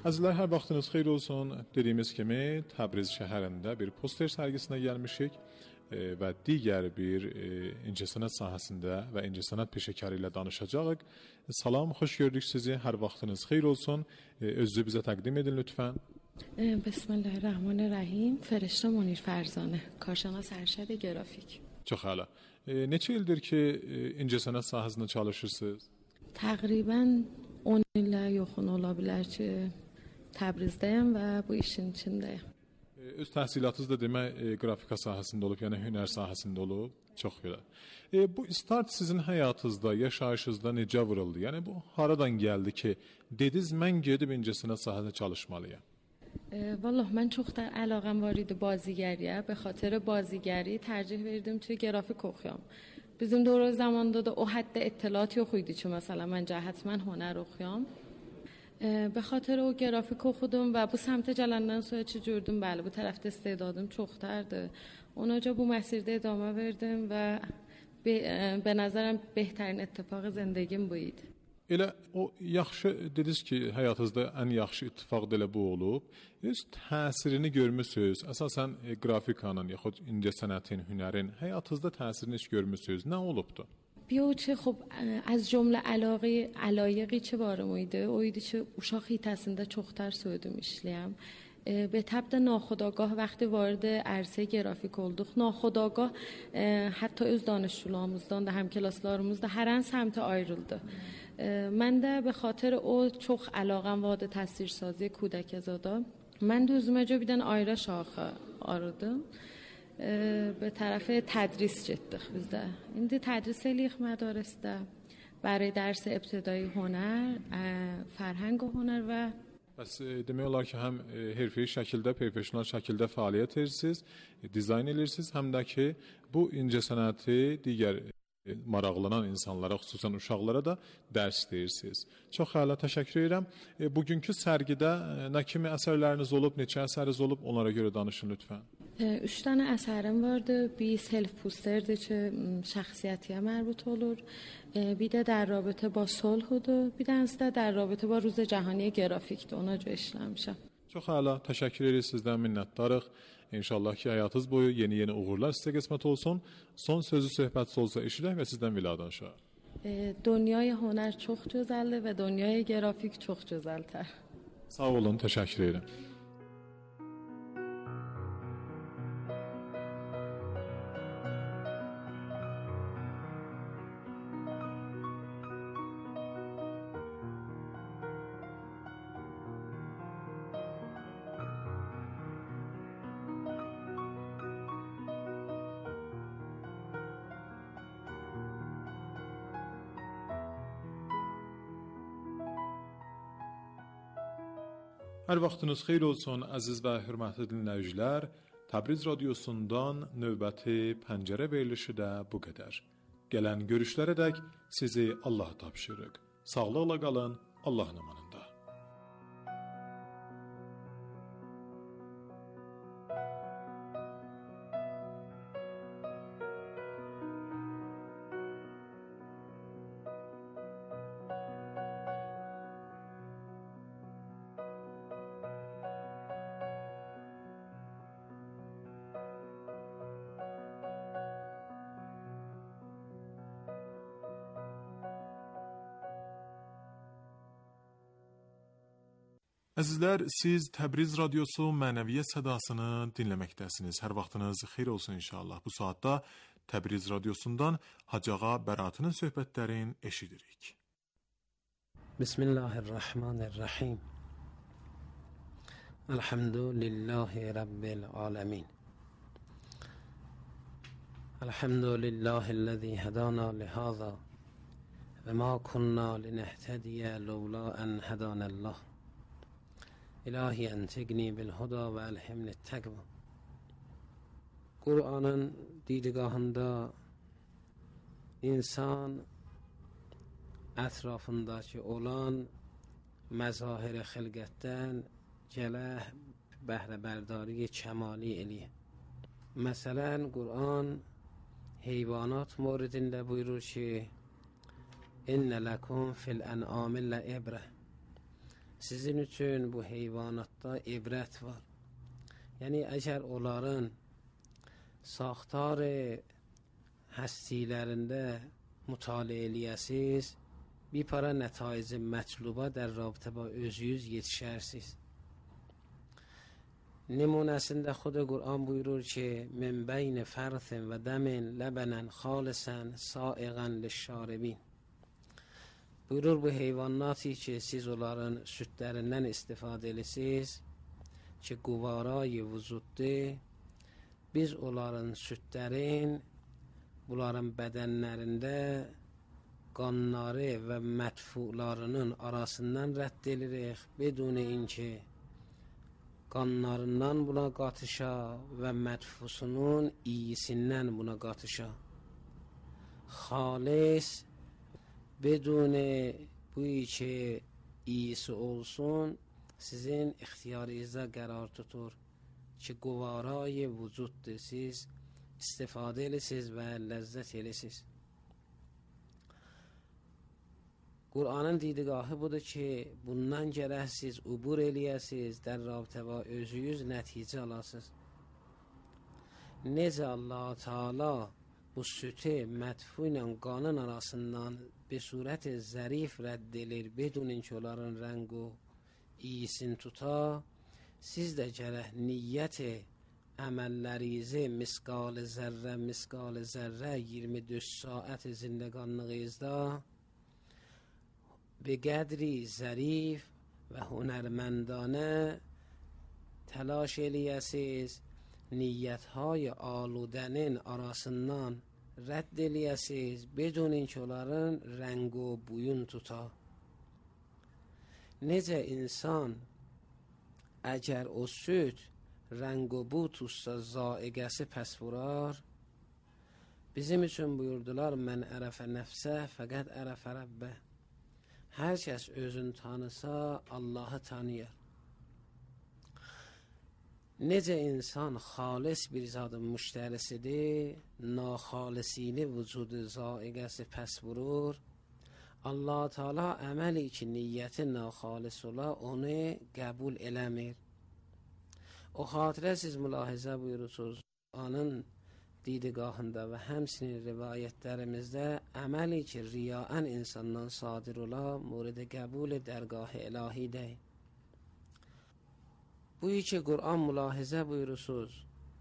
Əzizlər, hər vaxtınız xeyir olsun. Dediyimiz kimi Təbriz şəhərində bir poster sərgisinə gəlmişik və digər bir incəsənət sahəsində və incəsənət peşəkarı ilə danışacağıq. Salam, xoş gördük sizi. Hər vaxtınız xeyir olsun. Özünüzü bizə təqdim edin lütfən. Bismillahirrahmanirrahim. Ferişte Munir Ferzanə, karşınaş ərşəd qrafik. Çox əla. Neçə ildir ki incəsənət sahəsində çalışırsınız? Təqribən 10 ilə yaxın ola bilər ki, Təbrizdəyəm və bu işin içindəyəm. Öz təhsilatınız da demək qrafika sahəsində olub, yəni hünər sahəsində olub. Çox gözəl. Bu start sizin həyatınızda, yaşayışınızda necə vuruldu? Yəni bu haradan gəldi ki, dediniz mən gedib incəsənət sahəsində çalışmalıyam? والله من çox da əlaqəm var idi bازیگریه. به خاطر بازیگری ترجیح verdim توی گرافیک oxuyam. Bizim دوره zamanda da o حد اطلاعاتی yox idi ki مثلا من حتما هنر oxuyam. به خاطر o grafik oxudum və bu səmtə gələndən sonra ki gördüm, bəli, bu tərəfdə istedadım çoxdardı. Onaca bu məsirdə idamə verdim və به نظرم بهترین اتفاق زندگیم bu idi. Elə o yaxşı dediniz ki, həyatınızda ən yaxşı ittifaq da elə bu olub. Öz təsirini görmüsünüz. Əsasən qrafikanın yaxud incəsənətin, hünərin həyatınızda təsirini heç görmüsünüz. Nə olubdu? بیو چه خب از جمله علایقی چه وارمویده اویدی چه uşaq hitəsində çoxtar söydüm işləyəm. به طبع ناخودآگاه وقتی وارد عرصه گرافیک olduq, ناخودآگاه حتی öz danışçularımızdan da həmklaslarımız da hər an səmtə ayrıldı. Mən də به خاطر o çox əlaqəm vardı təsvirsazی کودکزادا. Mən də özüməcə bir dənə ayrı şaxə aradım. به طرف تدریس getdik bizdə. İndi tədris eləyirik mədarəsdə برای درس ابتدایی هنر، فرهنگ و هنر və Bəs demək olar ki, həm hərfi şəkildə, professional şəkildə fəaliyyət edirsiniz, dizayn edirsiniz, həm də ki, bu incəsənəti digər maraqlanan insanlara, xüsusən uşaqlara da dərs deyirsiniz. Çox əla, təşəkkür edirəm. Bugünkü sərgidə nə kimi əsərləriniz olub, neçə əsəriniz olub, onlara görə danışın lütfən. 3 dənə əsərim vardı. Bir self posterdir ki, şəxsiyyətiyə mərbut olur. Bir də در رابطه با صلحdır. Bir dənəsi də در رابطه با روز جهانی گرافیکdir. Ona görə işləmişəm. Çox əla, təşəkkür edirik, sizdən minnətdarıq. İnşallah ki, həyatınız boyu yeni uğurlar sizə qismət olsun. Son sözü söhbət olsa eşidək və sizdən vidalaşaq. دنیای هنر çox gözəldir və دنیای گرافیک çox gözəldir. Sağ olun, təşəkkür edirəm. Hər vaxtınız xeyir olsun, əziz və hörmətli dinləyicilər. Təbriz radiosundan növbəti pəncərə verilişi də bu qədər. Gələn görüşlərədək sizi Allaha tapşırırıq. Sağlıqla qalın, Allahın amanında. Əzizlər, siz Təbriz radiosu mənəviyyə sədasını dinləməkdəsiniz. Hər vaxtınız xeyir olsun inşallah. Bu saatda Təbriz radiosundan Hacıağa Bəratının söhbətlərini eşidirik. Bismillahirrahmanirrahim. Elhamdülillahi Rabbil alemin. Elhamdülillahi'llezî hedâna lihâzâ ve mâ kunnâ linehtediye levlâ en hedânallah. İlahi entegni bil huda ve elhimni tekva. Kur'an'ın didgahında insan ətrafındakı olan məzahir-i xilqətdən gələ bəhrəbərdari kəmali eləyir. Məsələn, Qur'an heyvanat موردində buyurur ki, İnnə ləkum fil ən'amillə ibrə. sizin üçün bu heyvanatda ibrət var. Yəni, əgər onların saxtar həstilərində mütaliə eləyəsiz, bir para nətaiz mətluba در رابطه با özünüz yetişərsiz. نمونəsində خود قرآن buyurur ki, من بین فرث و دم لبنا خالصا سائغا للشاربین. Buyurur bu heyvanatı ki, siz onların südlərindən istifadə edirsiniz, ki, quvarayı vücuddur. Biz onların südlərin, bunların bədənlərində qanları və mətfularının arasından rədd edirik, beduni inki qanlarından buna qatışa və mətfusunun iyisindən buna qatışa. Xalis, بدون بویی که iyisi olsun, sizin ixtiyarınızda qərar tutur ki, quvarayı vücuddur, siz istifadə edirsiniz və ləzzət edirsiniz. Qur'anın didgahı budur ki, bundan gərək siz ubur eləyəsiniz, در رابطه با özünüz nəticə alasınız. Necə Allah Teala bu sütü mətfu ilə qanın arasından به صورت ظریف رد edilir, بدون اینکه onların رنگ و iyisini tuta, siz də gərək niyyət əməllərinizə misqal zərrə 24 saat zindəqanlığınızda به قدری ظریف و هنرمندانه تلاش eləyəsiniz, niyyətهای aludənin arasından rədd eləyəsiniz, بدون اینکه onların rəng و buyun tuta. Necə insan əgər o süd rəng و bu tutsa zaiqəsi pəs vurar, bizim üçün buyurdular, mən ərəfə nəfsə fəqət ərəfə rəbbə. Hər kəs özünü tanısa Allahı tanıyır. Necə insan xalis bir zadın müştərisidir, naxalisini vücudu zaiqəsi pəs vurur, Allah Teala əməli ki niyyəti naxalis ola, onu qəbul eləmir. O xatirə siz mülahizə buyurursunuz, anın didgahında və həmsinin rivayətlərimizdə əməli ki riyaən insandan sadir ola, murad qəbul dərgah ilahidir. Bu ki Qur'an mülahizə buyurursunuz,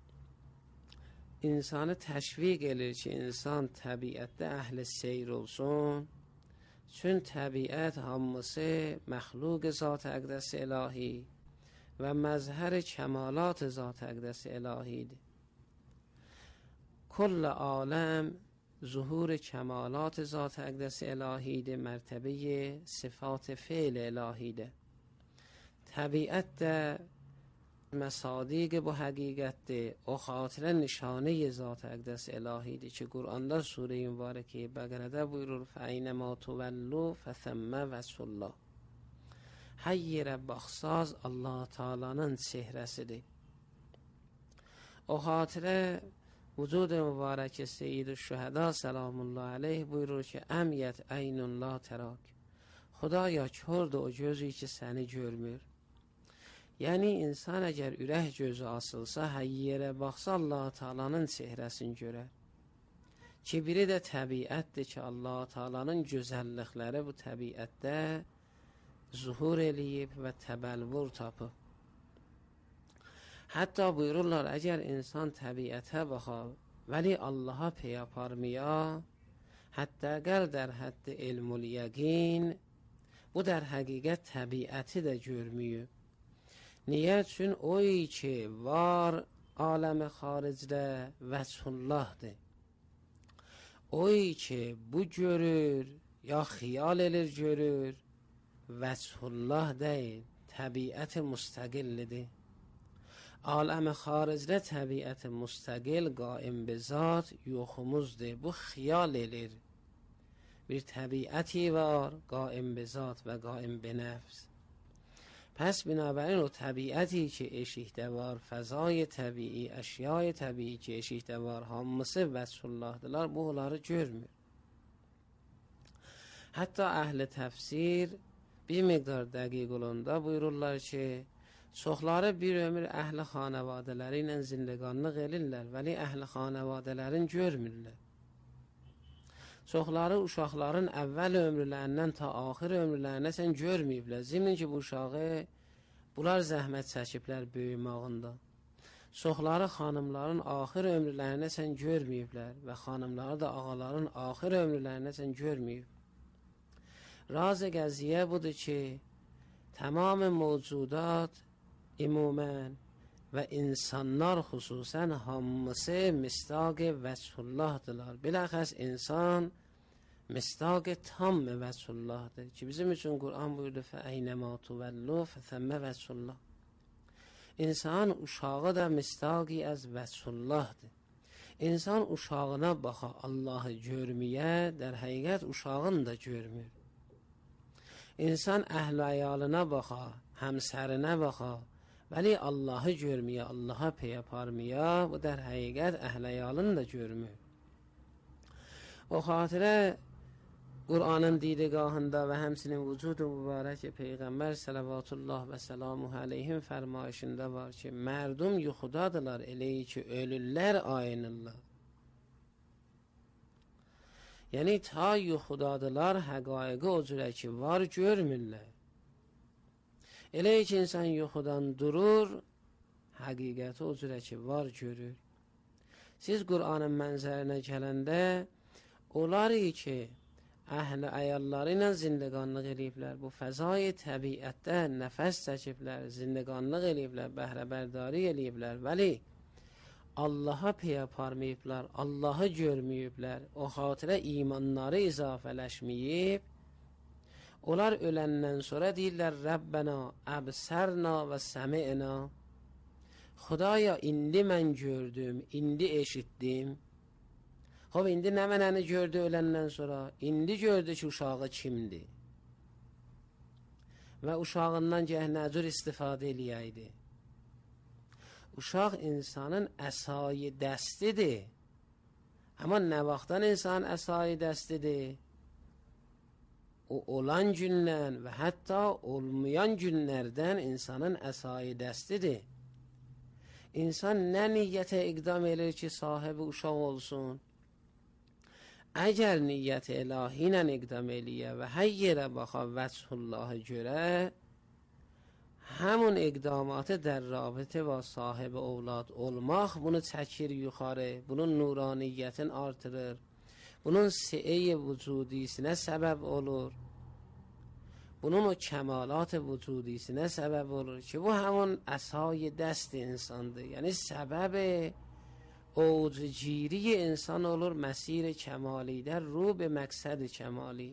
insanı təşviq edir ki, insan təbiətdə əhli seyr olsun, çün təbiət hamısı məxluq zat əqdəs ilahi və məzhər kəmalat zat əqdəs ilahidir. Kull aləm zuhur kəmalat zat əqdəs ilahidir, mərtəbə sifat fe'l ilahidir. Təbiət də مصادیق bu həqiqətdir, o xatirə nişanə zat əqdəs ilahidir ki, Qur'anda surə-i mübarəkə Bəqərədə buyurur, فَاَيْنَمَا تُوَلُّوا فَثَمَّ وَجْهُ اللّٰهِ. Hər yerə baxsaz Allah Teala'nın çehrəsidir. O xatirə vücud mübarəkə Seyyid-i Şühəda səlamullah aleyh buyurur ki, əmiyyət əynun la tərak. Xudaya kördür o gözü ki səni görmür. Yəni insan əgər ürək gözü asılsa, hər yerə baxsa Allah Teala'nın çehrəsini görər. Ki biri də təbiətdir ki, Allah Teala'nın gözəllikləri bu təbiətdə zuhur eləyib və təbəlvur tapıb. Hətta buyururlar, əgər insan təbiətə baxar, vəli Allaha pey aparmaya, hətta qəl در حد علم الیقین, bu در həqiqət təbiəti də görmüyüb. Niyə üçün o ki var aləmi xaricdə vəchullahdır. O ki bu görür, ya xiyal elir görür, vəchullah deyil, təbiət müstəqillidir. Aləmi xaricdə təbiət müstəqil, qaim be zat yoxumuzdur. Bu xiyal elir. Bir təbiəti var, qaim be zat və qaim be nəfs. پس بنابراین o təbiəti ki eşikdə var, fəzai təbii, əşyai təbii ki eşikdə var, hamısı vəchullahdılar, bu onları görmür. Hətta əhl-i təfsir bir miqdar dəqiq olanda buyururlar ki, çoxları bir ömür əhli xanavadələri ilə zindəqanlıq elirlər, vəli əhli xanavadələrin görmürlər. Çoxları uşaqların əvvəl ömrlərindən ta axir ömrlərinə sən görməyiblər. Zimin ki, bu uşağı bunlar zəhmət çəkiblər böyümağında. Çoxları xanımların axir ömrlərinə sən görməyiblər və xanımları da ağaların axir ömrlərinə sən görməyib. Raz qəziyyə budur ki, tamam mövcudat ümumən və insanlar xüsusən hamısı mistaq vəchullahdılar. Biləxəs insan mistaq tam vəchullahdır ki, bizim üçün Qur'an buyurdu fəəynəmə tuvellu fəthəmmə vəchullah. İnsan uşağı da mistaqi az vəchullahdır. İnsan uşağına baxa Allahı görməyə, در həqiqət uşağını da görmür. İnsan əhl-i əyalına baxa, həmsərinə baxa, vəli Allahı görməyə, Allaha pey aparmaya, bu در həqiqət əhl-i əyalını da görmür. O xatirə Qur'anın didgahında və həmsinin vücudu mübarək Peyğəmbər salavatullah və salamuhu aleyhim fərmayışında var ki, mərdum yuxudadılar eləyi ki, ölürlər ayınırlar. Yəni ta yuxudadılar həqaiqi o cürə ki, var görmürlər. Eləyi ki, insan yuxudan durur, həqiqəti o cürə ki, var görür. Siz Qur'anın mənzərinə gələndə, onlar ki, əhl-i əyalları ilə zindəqanlıq eləyiblər, bu fəzai təbiətdə nəfəs çəkiblər, zindəqanlıq eləyiblər, bəhrəbərdari eləyiblər, vəli Allaha pey aparmayıblar, Allahı görməyiblər, o xatirə imanları izafələşməyib, onlar öləndən sonra deyirlər, Rəbbənə, əbsərna və səmi'na, Xudaya, indi mən gördüm, indi eşitdim. Xob, indi nə mənəni gördü öləndən sonra? İndi gördü ki, uşağı kimdir? Və uşağından gəh nəcür istifadə eləyəydi. Uşaq insanın əsayi dəstidir. Amma nə vaxtdan insan əsayi dəstidir? O olan gündən və hətta olmayan günlərdən insanın əsayi dəstidir. İnsan nə niyyətə iqdam edir ki, sahibi uşaq olsun? Əgər niyyət ilahi ilə iqdam eləyə və hər yerə baxa vəchullahı görə, həmun iqdamatı در رابطه با صاحب اولاد olmaq bunu çəkir yuxarı, bunun nuraniyyətin artırır, bunun si'ey vücudisinə səbəb olur, bunun o kəmalat vücudisinə səbəb olur ki, bu həmun əsay dəst insandır. Yəni səbəb اوجگیری انسان olur مسیر کمالی در رو به مقصد کمالی.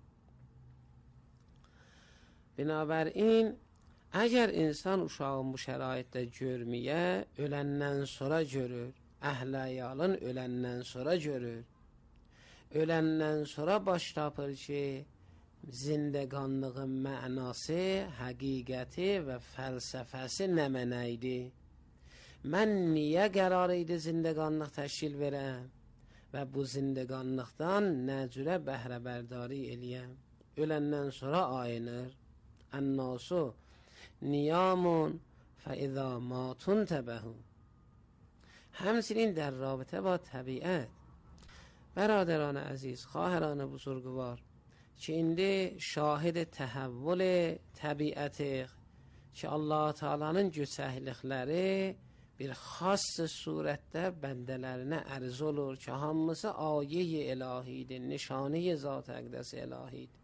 بنابراین اگر انسان uşağın bu şəraitdə görməyə, öləndən sonra görür, əhl-i əyalın öləndən sonra görür, öləndən sonra baş tapır ki, zindəqanlığın mənası, həqiqəti və fəlsəfəsi nə mənəydi? Mən niyə qərar idi zindəqanlıq təşkil verəm və bu zindəqanlıqdan nə cürə bəhrəbərdari eləyəm? Öləndən sonra ayınır. Ənnasu niyamun fəizə matun təbəhu. Həmçinin در رابطه با طبیعت برادران عزیز، خواهران بزرگوار که indi şahid təhəvvül təbiəti ki, Allah Taala'nın göçəklikləri bir xas surətdə bəndələrinə ərz olur ki, hamısı ayə-i ilahidir, nişanə-i zat əqdəs ilahidir.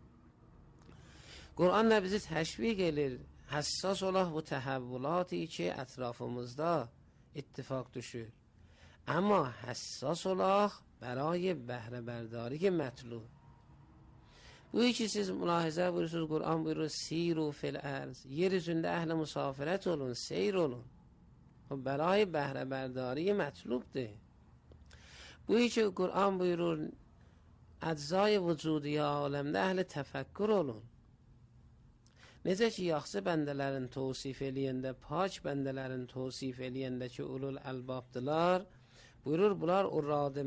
Qur'an da bizi təşviq edir, həssas olaq bu təhəvvülatı ki, ətrafımızda ittifaq düşür. Amma həssas olaq برای bəhrəbərdari mətlub. Bu ki, siz mülahizə buyursunuz, Qur'an buyurur, siru fil ərz, yer üzündə əhl-i musafirət olun, seyr olun. برای bəhrəbərdari mətlubdir. Bu ki, Qur'an buyurur, əczai vücudi aləmdə əhl-i təfəkkür olun. Necə ki, yaxşı bəndələrin təvsif eləyəndə, pak bəndələrin təvsif eləyəndə ki, ulul əlbabdılar, buyurur, bunlar o radı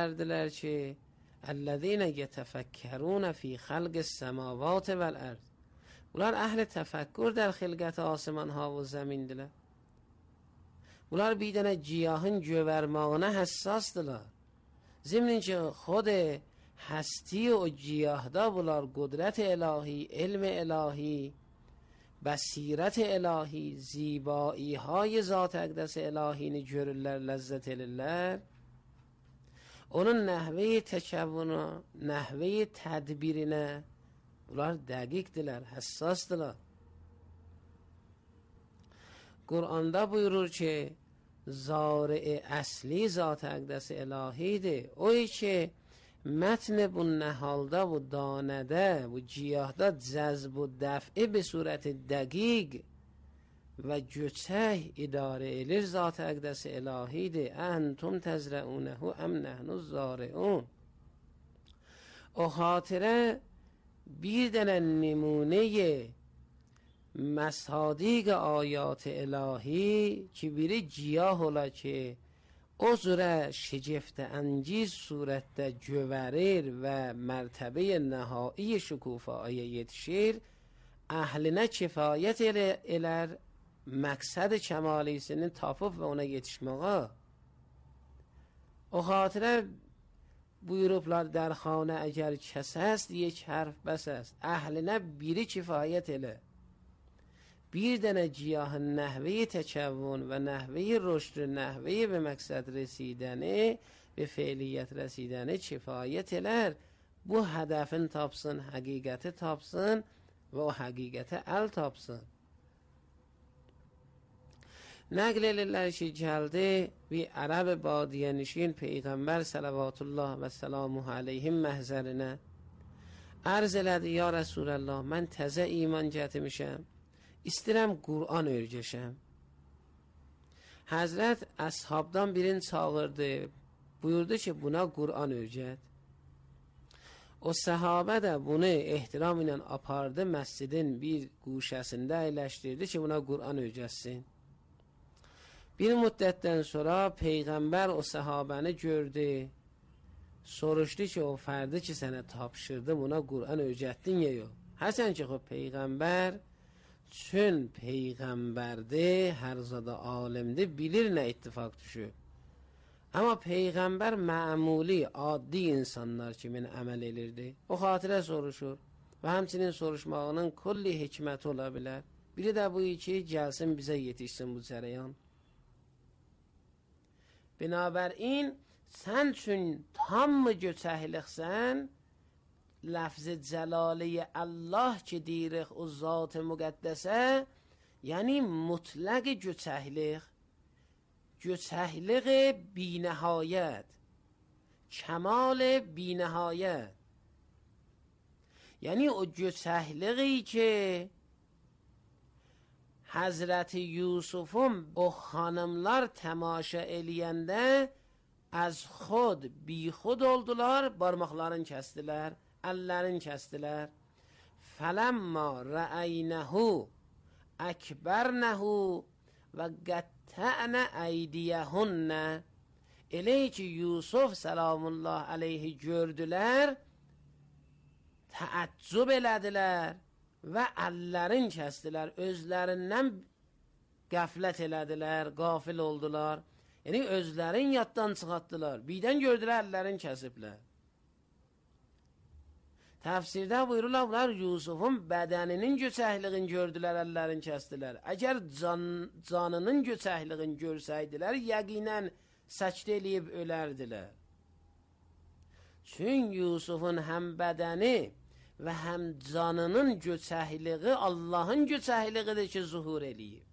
mərdlərdirlər ki, əllezine yetefekkerun fi xalq السماوات والارض. Bunlar اهل تفکر در خلقت آسمان ها و زمین دلار. bunlar بیدن جیاهن جوورمانه حساس دلار. ضمن اینکه خود هستی و جیاه دا bunlar قدرت الهی، علم الهی، بصیرت الهی، زیبایی های ذات اقدس الهی نجورلر لذت لله. onun nəhvəyi təkəvvünü, nəhvəyi tədbirinə bunlar dəqiqdirlər, həssasdırlar. Qur'anda buyurur ki, zari əsli zat-ı əqdəs ilahidir. O ki, mətn bu nəhalda, bu danədə, bu ciyahda cəzb و dəf'i به صورت dəqiq و göçək idarə edir zat-ı əqdəs ilahidir. Əntum təzrəunəhu əm nəhnu zariun. O xatirə bir dənə nümunə مصادیق آیات الهی که biri ciyah ola ki o zürə şeceft انجیز surətdə göverir və mərtəbə nəhai şükufaya yetişir, əhlinə kifayət elər məqsəd kəmalisini tapıb və ona yetişməyə. O xatirə buyurublar در خانه اگر کس است یک حرف بس است. əhlinə biri kifayət elə. bir dənə ciyah nəhvəyi təkəvvün və nəhvəyi rüşd, nəhvəyi به məqsəd rəsidəni به فعلیت rəsidəni kifayət elər. Bu hədəfin tapsın, həqiqəti tapsın və o həqiqətə əl tapsın. نقل للهشی جلده بی عرب بادیه نشین پیغمبر صلوات الله و سلامه علیهم محضرنه عرض لده یا رسول الله من تازه ایمان جهت میشم istəyirəm Qur'an öyrəşəm. Həzrət əshabdan birini çağırdı. Buyurdu ki buna Qur'an öyrət. O səhabə də bunu ehtiram ilə apardı, məscidin bir guşəsində əyləşdirdi ki buna Qur'an öyrətsin. Bir müddətdən sonra Peyğəmbər o səhabəni gördü. Soruşdu ki o fərdi ki sənə tapşırdı buna Qur'an öyrətdin ya yox. Hərçənd ki Peyğəmbər çün Peyğəmbərdi, hər zada alimdi, bilir nə ittifaq düşüb. Amma Peyğəmbər məmuli, adi insanlar kimin əməl edirdi. O xatirə soruşur və həmçinin soruşmağının kulli hikməti ola bilər. Biri də bu ki, gəlsin bizə yetişsin bu cərəyan. Binabərin, sən çün tam mı göçəkliksən, لفظ جلاله الله که دیرخ و ذات مقدسه یعنی مطلق göçəklik بی نهایت، کمال بی نهایت. یعنی o göçəkliği که حضرت یوسفم o hanımlar tamaşa eləyəndə از خود بی خود oldular, barmaqlarını kəsdilər, əllərini kəsdilər. فَلَمَّا رَأَيْنَهُ أَكْبَرْنَهُ وَقَطَّعْنَ أَيْدِيَهُنَّ. Elə ki Yusuf salamullah aleyhi gördülər, təəccüb elədilər və əllərini kəsdilər, özlərindən qəflət elədilər, qafil oldular. Yəni özlərin yaddan çıxartdılar. Birdən gördülər əllərini kəsiblər. Təfsirdə buyururlar bunlar Yusufun bədəninin göçəkliğini gördülər, əllərini kəsdilər. Əgər canının göçəkliğini görsəydilər, yəqinən səcdə eləyib ölərdilər. Çünki Yusufun həm bədəni və həm canının göçəkliği Allahın göçəkliğidir ki, zuhur eləyib.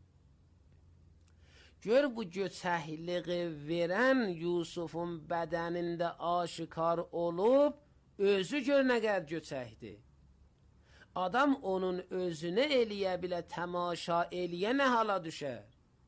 Gör bu göçəkliği verən Yusufun bədənində aşikar olub, özü gör nə qədər göçəkdir. Adam onun özünü eləyə bilə, təmaşa eləyə nə hala düşər?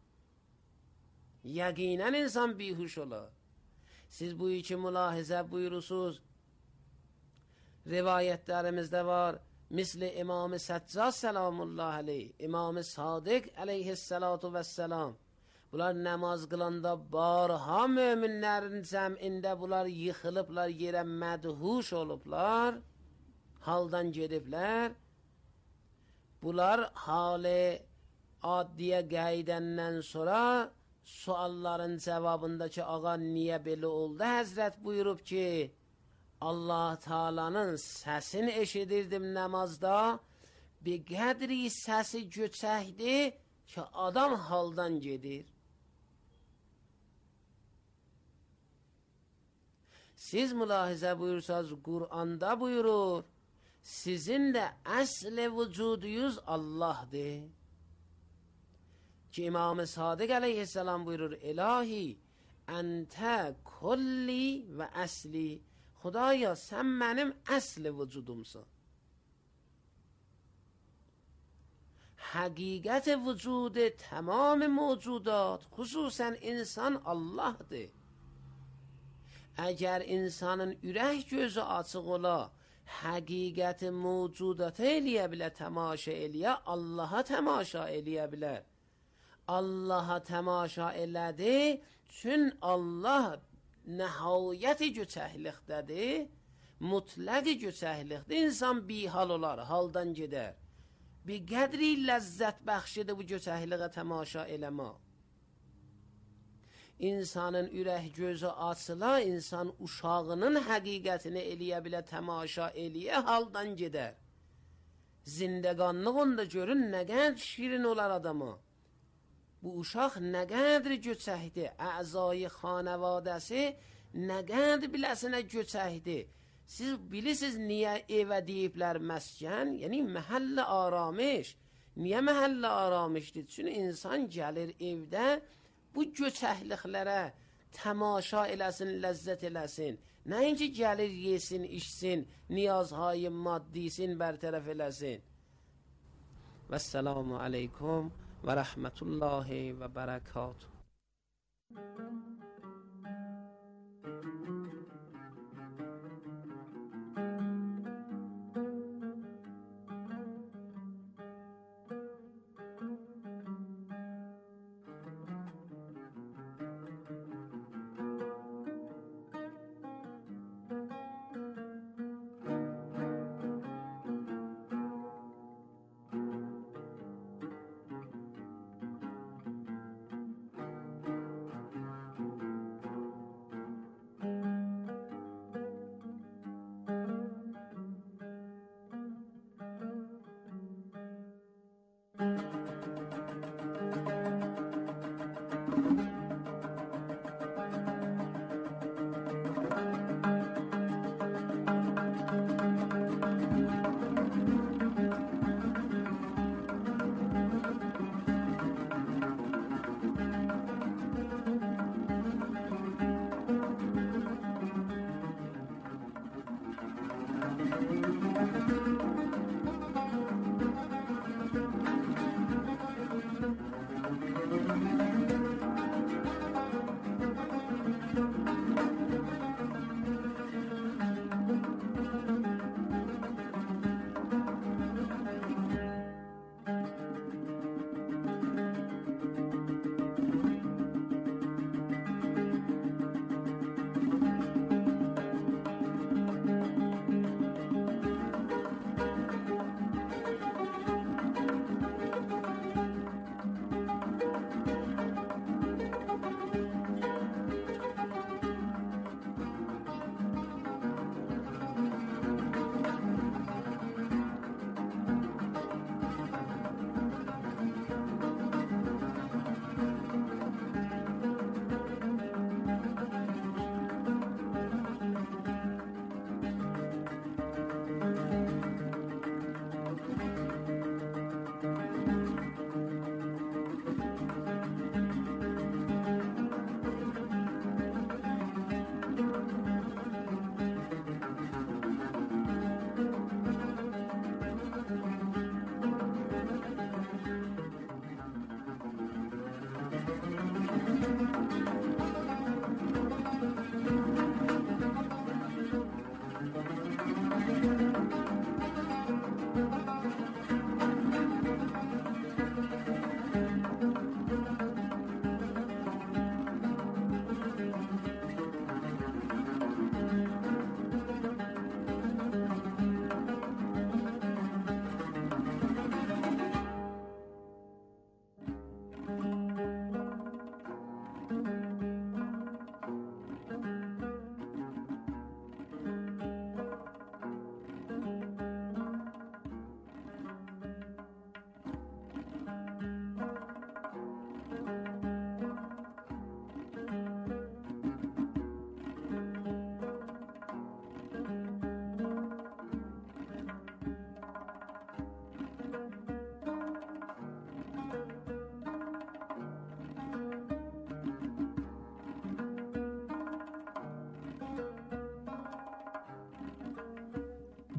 Yəqinən insan bihuş olar. Siz bu iki mülahizə buyurursunuz. Rivayətlərimizdə var. Misli İmam-ı Səccad salamullah aleyh, İmam-ı Sadiq aleyhissalatu vesselam. Bunlar namaz qılanda barha möminlərin cəmində bunlar yıxılıblar, yerə mədhuş olublar, haldan gediblər. Bunlar hali addiye geydenden sonra sualların cevabındaki ağa niye belə oldu? Həzrət buyurub ki, Allah Teala'nın səsini eşidirdim namazda, bir qədri səsi göçəkdi ki, adam haldan gedir. Siz mülahizə buyursanız, Kur'an'da buyurur, sizin de əsl-i vücuduyuz Allah'dır. Ki İmam-ı Sadık aleyhisselam buyurur, İlahi, ente kulli ve əsli. Xudaya, sen mənim əsl-i vücudumsun. Həqiqət vücudu tamam mevcudat, xüsusən insan Allah'dır. Əgər insanın ürək gözü açıq ola, həqiqəti mevcudatı eləyə bilər, təmaşa eləyə, Allaha təmaşa eləyə bilər. Allaha təmaşa elədi, çün Allah nəhayəti göçəklikdədir, mütləqi göçəklikdir. İnsan bihal olar, haldan gedər. Bir qədri ləzzət bəxşidir bu göçəkliğə təmaşa eləmə. İnsanın ürək gözü açıla, insan uşağının həqiqətini eləyə bilə, təmaşa eləyə, haldan gedər. Zindəqanlığında görün, nə qədər şirin olar adama. Bu uşaq nə qədər göçəkdir, əzayı xanəvadəsi nə qədər biləsinə göçəkdir. Siz bilirsiniz niyə evə deyiblər məskən? Yəni məhəllə aramış. Niyə məhəllə aramışdır? Çünki insan gəlir evdə bu göçəkliklərə təmaşa eləsin, ləzzət eləsin. Nəinki gəlir, yesin, içsin, niyazhayı maddisin bərtərəf eləsin. Vəssalamu aleykum və rəhmətullahi və bərəkatuhu.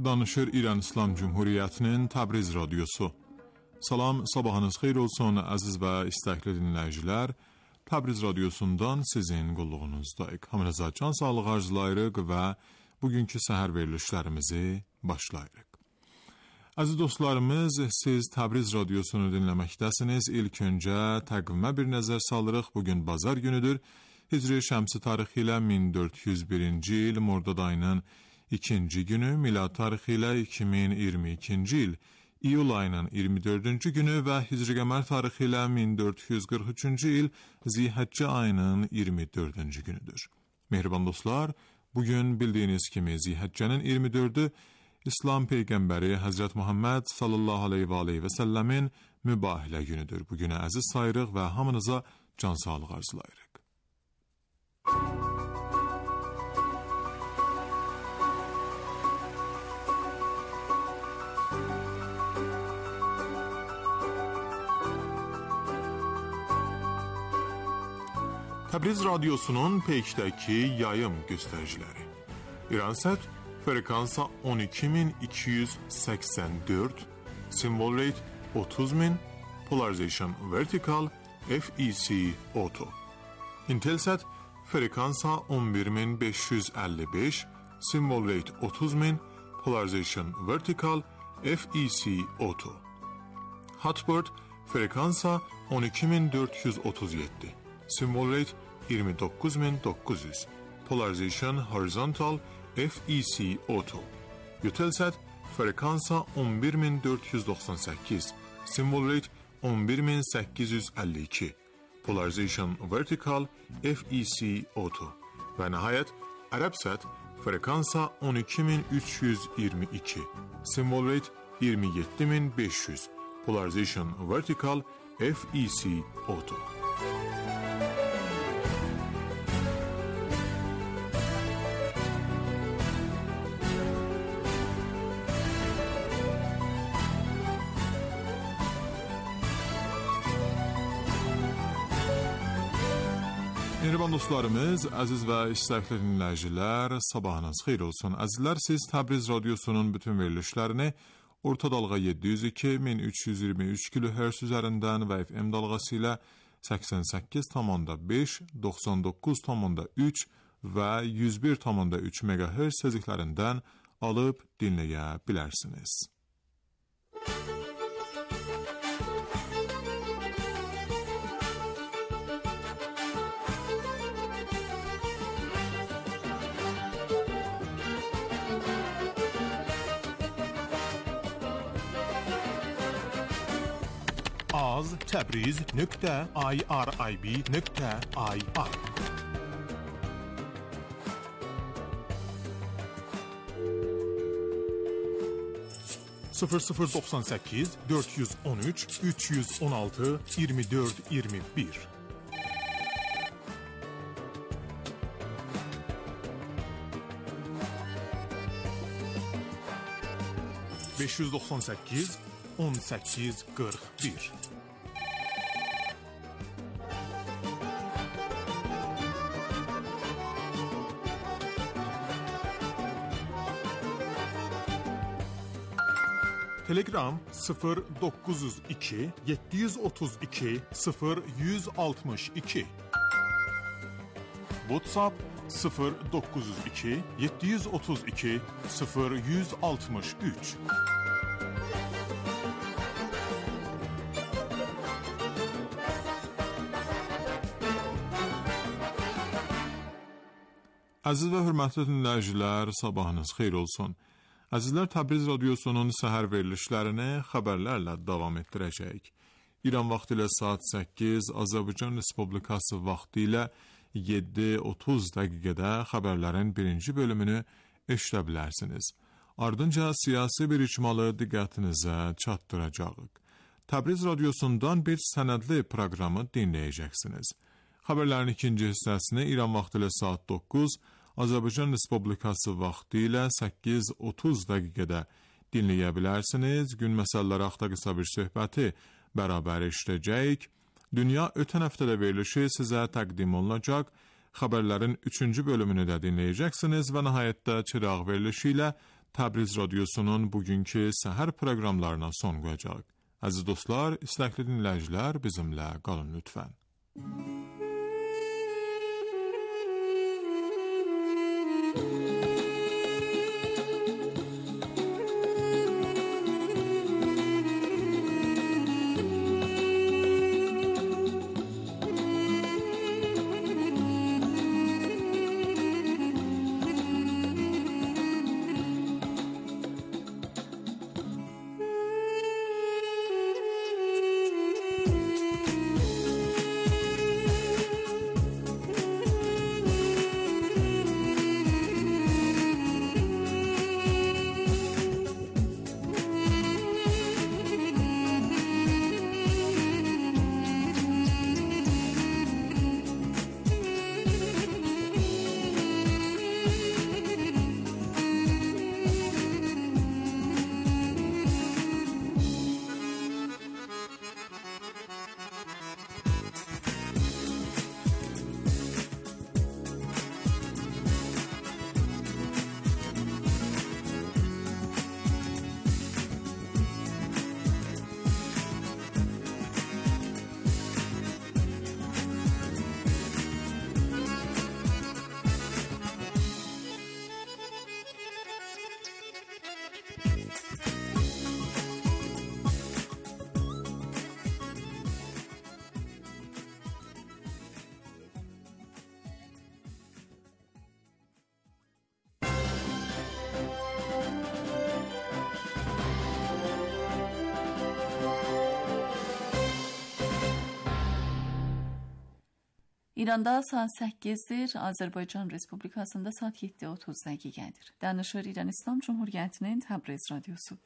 danışır İran İslam Cumhuriyyətinin Təbriz radiosu. Salam, sabahınız xeyir olsun əziz və istəkli dinləyicilər. Təbriz radiosundan sizin qulluğunuzdayıq. Hamınıza can sağlığı arzulayırıq və bugünkü səhər verilişlərimizi başlayırıq. Əziz dostlarımız, siz Təbriz radiosunu dinləməkdəsiniz. İlk öncə təqvimə bir nəzər salırıq. Bugün bazar günüdür. Hicri şəmsi tarixi ilə 1401-ci il Mordad ayının 2-ci günü, milad tarixi ilə 2022-ci il iyul ayının 24-cü günü və hicri qəmər tarixi ilə 1443-cü il Zilhəccə ayının 24-cü günüdür. Mehriban dostlar, bugün bildiyiniz kimi Zilhəccənin 24-ü İslam Peyğəmbəri Həzrət Muhammed sallallahu aleyhi və səlləmin mübahilə günüdür. Bugünə əziz sayırıq və hamınıza can sağlığı arzulayırıq. Təbriz radiosunun peykdəki yayım göstəriciləri. İransət frekansa 12284, symbol rate 30000, polarization vertical, FEC auto. Intelsat frekansa 11555, symbol rate 30000, polarization vertical, FEC auto. Hotbird frekansa 12437, symbol rate 29900, polarization horizontal, FEC auto. Eutelsat frekansa 11498, symbol rate 11852, polarization vertical, FEC auto. Və nəhayət Arabsat frekansa 12322, symbol rate 27500, polarization vertical, FEC auto. Mehriban dostlarımız, əziz və istəkli dinləyicilər, sabahınız xeyir olsun. Əzizlər, siz Təbriz radiosunun bütün verilişlərini orta dalğa 702-1323 kHz üzərindən və FM dalğası ilə 88,5, 99,3 və 101,3 MHz tezliklərindən alıb dinləyə bilərsiniz. az.tabriz.irib.ir 0098 413 316 24 21 598 18 41 Telegram 0902 732 0162 WhatsApp 0902 732 0163 Əziz və hörmətli dinləyicilər, sabahınız xeyir olsun. Əzizlər, Təbriz radiosunun səhər verilişlərini xəbərlərlə davam etdirəcəyik. İran vaxtı ilə saat 8, Azərbaycan Respublikası vaxtı ilə 7:30 dəqiqədə xəbərlərin birinci bölümünü eşidə bilərsiniz. Ardınca siyasi bir icmalı diqqətinizə çatdıracağıq. Təbriz radiosundan bir sənədli proqramı dinləyəcəksiniz. Xəbərlərin ikinci hissəsini İran vaxtı ilə saat 9, Azərbaycan Respublikası vaxtı ilə 8:30 dəqiqədə dinləyə bilərsiniz. Gün məsələləri haqda qısa bir söhbəti bərabər eşidəcəyik. Dünya ötən həftədə verilişi sizə təqdim olunacaq. Xəbərlərin 3-cü bölümünü də dinləyəcəksiniz və nəhayətdə çıraq verilişi ilə Təbriz radiosunun bugünkü səhər proqramlarına son qoyacaq. Əziz dostlar, istəkli dinləyicilər, bizimlə qalın lütfən. İranda saat 8'dir, Azərbaycan Respublikasında saat 7:30 dəqiqədir. Danışır İran İslam Cumhuriyyətinin Təbriz radiosu.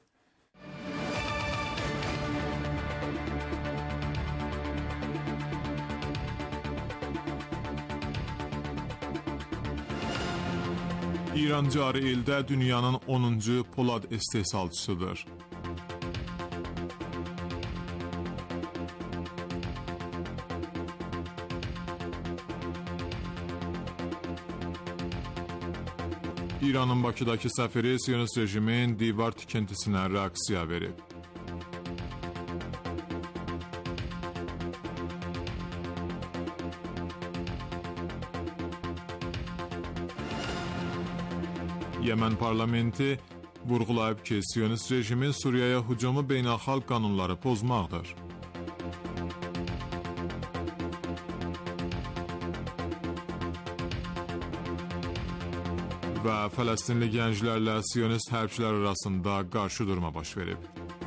İran cari ildə dünyanın 10-cu polad istehsalçısıdır. İranın Bakıdakı səfiri Siyonist rejimin divar tikintisinə reaksiya verib. Yemen parlamenti vurğulayıb ki, Siyonist rejimin Suriyaya hücumu beynəlxalq qanunları pozmaqdır. Və Fələstinli gənclərlə Siyonist hərbçilər arasında qarşı durma baş verib.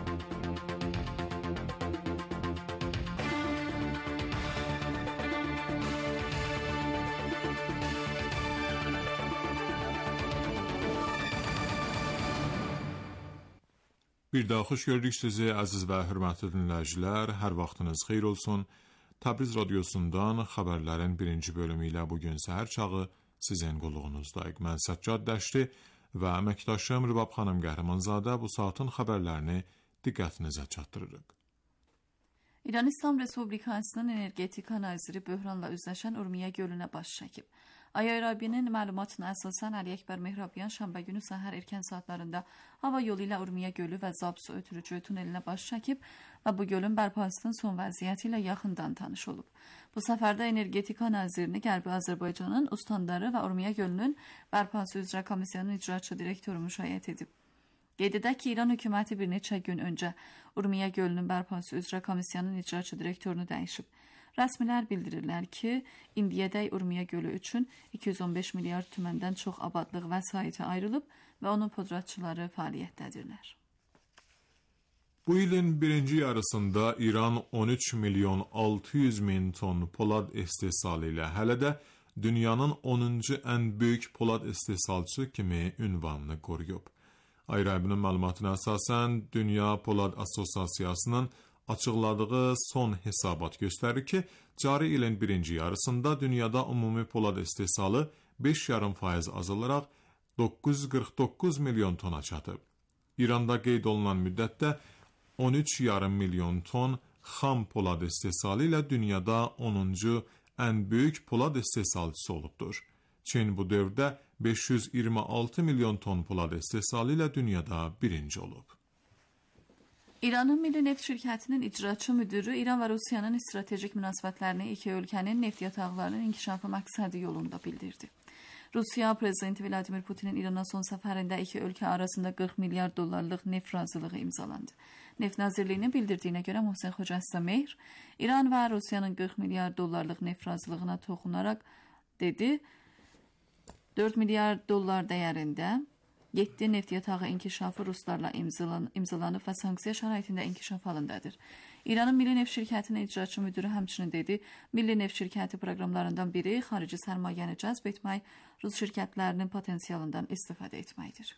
Bir daha xoş gördük sizi, əziz və hörmətli dinləyicilər. Hər vaxtınız xeyir olsun. Təbriz radiosundan xəbərlərin birinci bölümü ilə bugün səhər çağı sizin qulluğunuzdayıq. Mən Səccad Dəşti və əməkdaşım Rübab xanım Qəhrəmanzadə bu saatın xəbərlərini diqqətinizə çatdırırıq. İran İslam Respublikasının energetika naziri böhranla üzləşən Urmiya gölünə baş çəkib. Ayarabinin məlumatına əsasən Əli Əkbər Mehrabyan şənbə günü səhər erkən saatlarında hava yolu ilə Urmiya gölü və Zabsu ötürücü tunelinə baş çəkib və bu gölün bərpasının son vəziyyəti ilə yaxından tanış olub. Bu səfərdə energetika nazirini Qərbi Azərbaycanın Ustandarı və Urmiya gölünün bərpası üzrə komissiyanın icraçı direktoru müşayiət edib. Qeyd edək ki, İran hökuməti bir neçə gün öncə Urmiya gölünün bərpası üzrə komissiyanın icraçı direktorunu dəyişib. Rəsmilər bildirirlər ki, indiyədək Urmiya gölü üçün 215 milyard tüməndən çox abadlıq vəsaiti ayrılıb və onun podratçıları fəaliyyətdədirlər. Bu ilin birinci yarısında İran 13 milyon 600 min ton polad istehsalı ilə hələ də dünyanın 10-cu ən böyük polad istehsalçısı kimi ünvanını qoruyub. Ayrabinin məlumatına əsasən Dünya Polad Assosiasiyasının açıqladığı son hesabat göstərir ki, cari ilin birinci yarısında dünyada ümumi polad istehsalı 5,5% azalaraq 949 milyon tona çatıb. İranda qeyd olunan müddətdə 13,5 milyon ton xam polad istehsalı ilə dünyada 10-cu ən böyük polad istehsalçısı olubdur. Çin bu dövrdə 526 milyon ton polad istehsalı ilə dünyada birinci olub. İranın Milli Neft Şirkətinin icraçı müdürü İran və Rusiyanın stratejik münasibətlərini iki ölkənin neft yataqlarının inkişafı məqsədi yolunda bildirdi. Rusiya prezidenti Vladimir Putinin İrana son səfərində iki ölkə arasında 40 milyar dollarlıq neft razılığı imzalandı. Neft Nazirliyinin bildirdiyinə görə Mohsen Xocastamehr, İran və Rusiyanın 40 milyar dollarlıq neft razılığına toxunaraq dedi, 4 milyar dollar dəyərində 7 neft yatağı inkişafı Ruslarla imzalanıb və sanksiya şəraitində inkişaf halındadır. İranın Milli Neft Şirkətinin icraçı müdürü həmçinin dedi, Milli Neft Şirkəti proqramlarından biri xarici sərmayəni cəzb etmək, Rus şirkətlərinin potensialından istifadə etməkdir.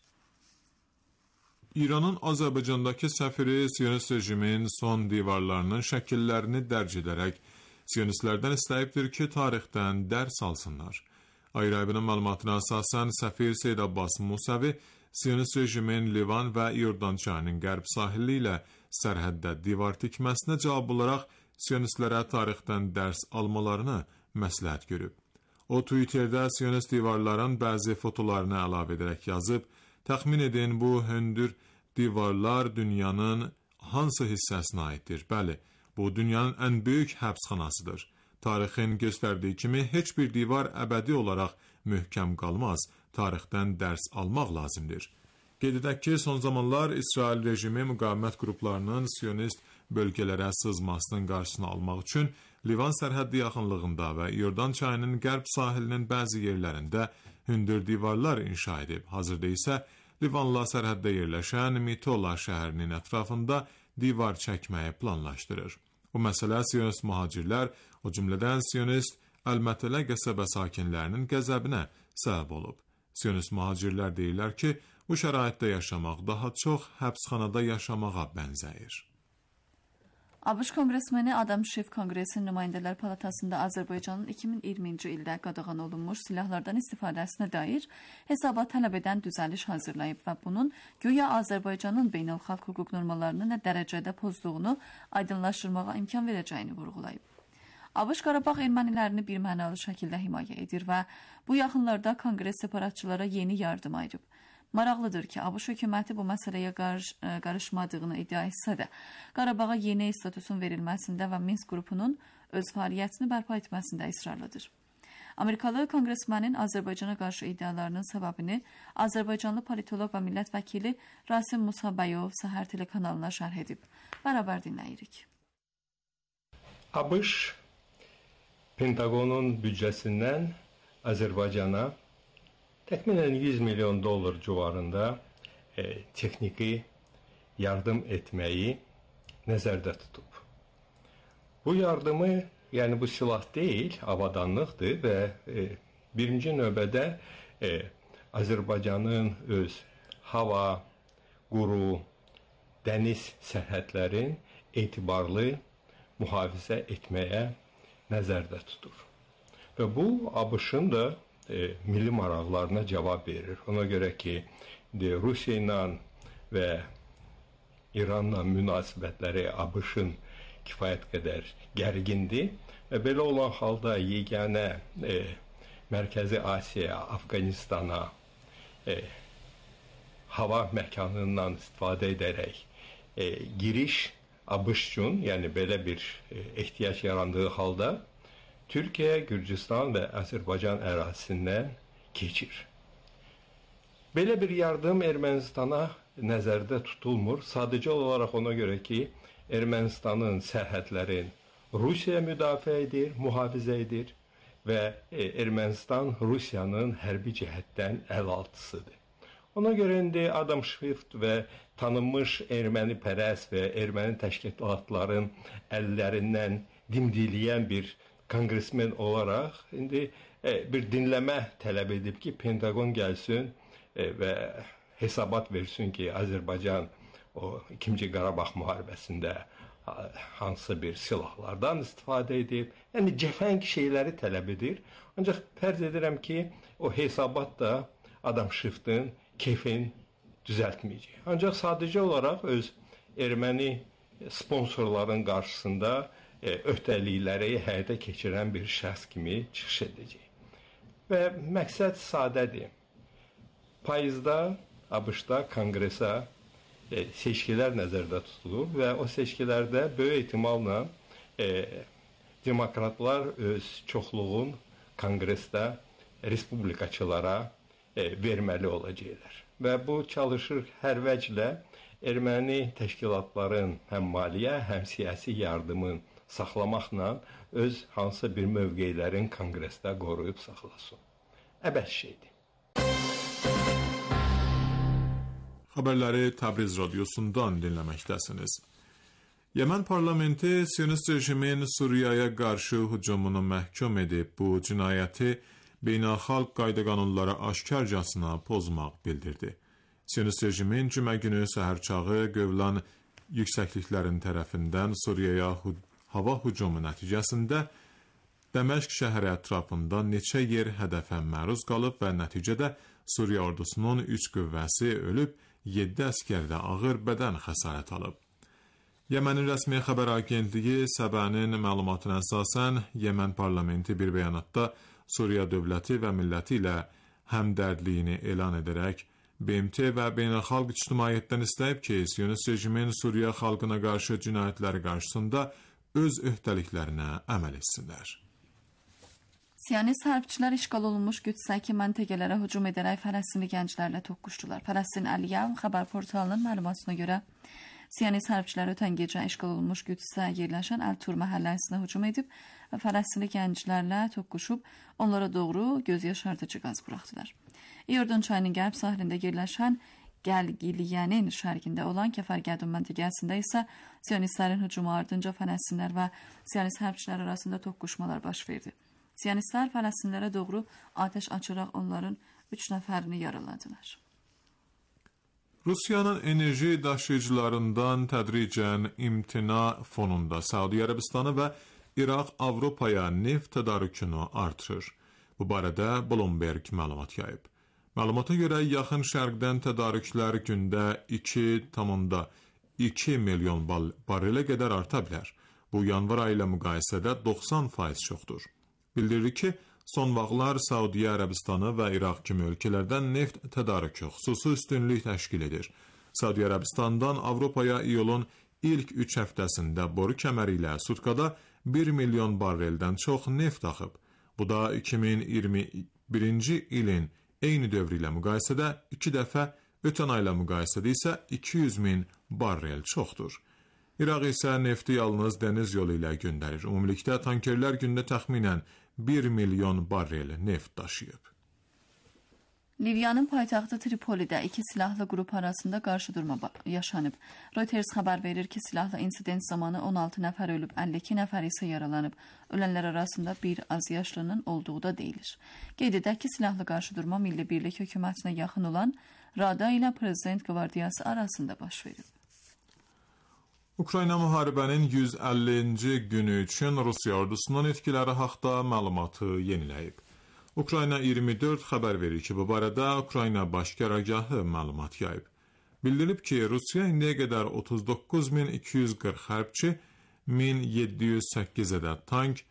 İranın Azərbaycandakı səfiri Siyonist rejimin son divarlarının şəkillərini dərc edərək Siyonistlərdən istəyibdir ki, tarixdən dərs alsınlar. Ayrı-ayrının məlumatına əsasən səfir Seyd Abbas Musavi Siyonist rejimin Livan və İordan çayının qərb sahili ilə sərhəddə divar tikməsinə cavab olaraq Siyonistlərə tarixdən dərs almalarını məsləhət görüb. O, Twitterdə Siyonist divarların bəzi fotolarını əlavə edərək yazıb, təxmin edin bu hündür divarlar dünyanın hansı hissəsinə aiddir? Bəli, bu dünyanın ən böyük həbsxanasıdır. Tarixin göstərdiyi kimi heç bir divar əbədi olaraq möhkəm qalmaz, tarixdən dərs almaq lazımdır. Qeyd edək ki, son zamanlar İsrail rejimi müqavimət qruplarının Siyonist bölgələrə sızmasının qarşısını almaq üçün Livan sərhəddi yaxınlığında və İordan çayının qərb sahilinin bəzi yerlərində hündür divarlar inşa edib. Hazırda isə Livanla sərhəddə yerləşən Mitola şəhərinin ətrafında divar çəkməyi planlaşdırır. Bu məsələ Siyonist mühacirlər, o cümlədən Siyonist Əl-Mətələ qəsəbə sakinlərinin qəzəbinə səbəb olub. Siyonist mühacirlər deyirlər ki, bu şəraitdə yaşamaq daha çox həbsxanada yaşamağa bənzəyir. ABŞ Konqresmeni Adam Schiff Konqresin Nümayəndələr Palatasında Azərbaycanın 2020-ci ildə qadağan olunmuş silahlardan istifadəsinə dair hesabat tələb edən düzəliş hazırlayıb və bunun güya Azərbaycanın beynəlxalq hüquq normalarını nə dərəcədə pozduğunu aydınlaşdırmağa imkan verəcəyini vurğulayıb. ABŞ Qarabağ ermənilərini birmənalı şəkildə himayə edir və bu yaxınlarda Konqres separatçılara yeni yardım ayırıb. Maraqlıdır ki, ABŞ hökuməti bu məsələyə qarışmadığını iddia etsə də, Qarabağa yeni statusun verilməsində və Minsk qrupunun öz fəaliyyətini bərpa etməsində israrlıdır. Amerikalı konqresmenin Azərbaycana qarşı iddialarının səbəbini Azərbaycanlı politoloq və millət vəkili Rasim Musabəyov Səhər telekanalına şərh edib. Bərabər dinləyirik. ABŞ Pentagonun büdcəsindən Azərbaycana təxminən 100 milyon dollar civarında texniki yardım etməyi nəzərdə tutub. Bu yardımı, yəni bu silah deyil, avadanlıqdır və birinci növbədə Azərbaycanın öz hava, quru, dəniz sərhədlərin etibarlı mühafizə etməyə nəzərdə tutur. Və bu, ABŞ-ın da milli maraqlarına cavab verir. Ona görə ki, Rusiya ilə və İranla münasibətləri ABŞ-ın kifayət qədər gərgindir və belə olan halda yeganə Mərkəzi Asiya, Afqanistana hava məkanından istifadə edərək giriş ABŞ üçün, yəni belə bir ehtiyac yarandığı halda Türkiyə, Gürcüstan və Azərbaycan ərazisindən keçir. Belə bir yardım Ermənistana nəzərdə tutulmur. Sadəcə olaraq ona görə ki, Ermənistanın sərhədlərin Rusiya müdafiə edir, mühafizə edir və Ermənistan Rusiyanın hərbi cəhətdən əlaltısıdır. Ona görə indi Adam Schiff və tanınmış erməni pərəst və erməni təşkilatların əllərindən dimdiləyən bir konqresmen olaraq indi bir dinləmə tələb edib ki, Pentagon gəlsin və hesabat versin ki, Azərbaycan o 2-ci Qarabağ müharibəsində hansı bir silahlardan istifadə edib. Yəni cəfəng şeyləri tələb edir. Ancaq fərz edirəm ki, o hesabat da Adam Schiff'in keyfini düzəltməyəcək. Ancaq sadəcə olaraq öz erməni sponsorların qarşısında öhdəlikləri həyata keçirən bir şəxs kimi çıxış edəcək. Və məqsəd sadədir. Payızda ABŞ-da konqresə seçkilər nəzərdə tutulur və o seçkilərdə böyük ehtimalla demokratlar öz çoxluğun konqresdə respublikaçılara verməli olacaqlar. Və bu çalışır hər vəclə erməni təşkilatların həm maliyyə, həm siyasi yardımın saxlamaqla öz hansısa bir mövqeylərin konqresdə qoruyub saxlasın. Əbəs şeydir. Xəbərləri Təbriz radiosundan dinləməkdəsiniz. Yemen parlamenti Siyonist rejimin Suriyaya qarşı hücumunu məhkum edib, bu cinayəti beynəlxalq qayda qanunlara aşkarcasına pozmaq bildirdi. Siyonist rejimin cümə günü səhər çağı Gövlan yüksəkliklərin tərəfindən Suriyaya hava hücumu nəticəsində Dəməşq şəhəri ətrafında neçə yer hədəfə məruz qalıb və nəticədə Suriya ordusunun 3 qüvvəsi ölüb, 7 əskər də ağır bədən xəsarət alıb. Yemenin rəsmi xəbər agentliyi Səbənin məlumatına əsasən Yemen parlamenti bir bəyanatda Suriya dövləti və milləti ilə həmdərdliyini elan edərək BMT və beynəlxalq ictimaiyyətdən istəyib ki, Siyonist rejimin Suriya xalqına qarşı cinayətləri qarşısında öz öhdəliklərinə əməl etsinlər. Siyonist hərbçilər işğal olunmuş Qüdsəki məntəqələrə hücum edərək Fələstinli gənclərlə toqquşdular. Fələstin Əl-Yevm xəbər portalının məlumatına görə Siyonist hərbçilər ötən gecə işğal olunmuş Qüdsə yerləşən Əl-Tur məhəlləsinə hücum edib və Fələstinli gənclərlə toqquşub onlara doğru göz yaşardıcı qaz buraxdılar. İordan çayının qərb sahilində yerləşən Gəlgiliyenin şərqində olan Kəfər-Qədum məntəqəsində isə Siyonistlərin hücumu ardınca Fələstinlər və Siyonist hərbçilər arasında toqquşmalar baş verdi. Siyonistlər Fələstinlərə doğru atəş açaraq onların 3 nəfərini yaraladılar. Rusiyanın enerji daşıyıcılarından tədricən imtina fonunda Səudiyyə Ərəbistanı və İraq Avropaya neft tədarükünü artırır. Bu barədə Bloomberg məlumat yayıb. Məlumata görə yaxın şərqdən tədarüklər gündə 2,2 milyon barelə qədər arta bilər. Bu yanvar ayı ilə müqayisədə 90% çoxdur. Bildirilir ki, son vaxtlar Səudiyyə Ərəbistanı və İraq kimi ölkələrdən neft tədarükü xüsusi üstünlük təşkil edir. Səudiyyə Ərəbistandan Avropaya iyulun ilk 3 həftəsində boru kəməri ilə sutkada 1 milyon barreldən çox neft axıb. Bu da 2021-ci ilin eyni dövrü ilə müqayisədə 2 dəfə, ötən ayla müqayisədə isə 200 min barrel çoxdur. İraq isə nefti yalnız dəniz yolu ilə göndərir. Ümumilikdə tankerlər gündə təxminən 1 milyon barrel neft daşıyıb. Liviyanın paytaxtı Tripolidə 2 silahlı qrup arasında qarşıdurma yaşanıb. Reuters xəbər verir ki, silahlı insident zamanı 16 nəfər ölüb, 52 nəfər isə yaralanıb. Ölənlər arasında bir az yaşlının olduğu da deyilir. Qeyd edək ki, silahlı qarşıdurma Milli Birlik hökumətinə yaxın olan Rada ilə Prezident Qvardiyası arasında baş verib. Ukrayna müharibənin 150-ci günü üçün Rusiya ordusunun etkiləri haqda məlumatı yeniləyib. Ukrayna 24 xəbər verir ki, bu barədə Ukrayna baş qərargahı məlumat yayıb. Bildirib ki, Rusiya indiyə qədər 39.240 hərbçi, 1708 ədəd tank,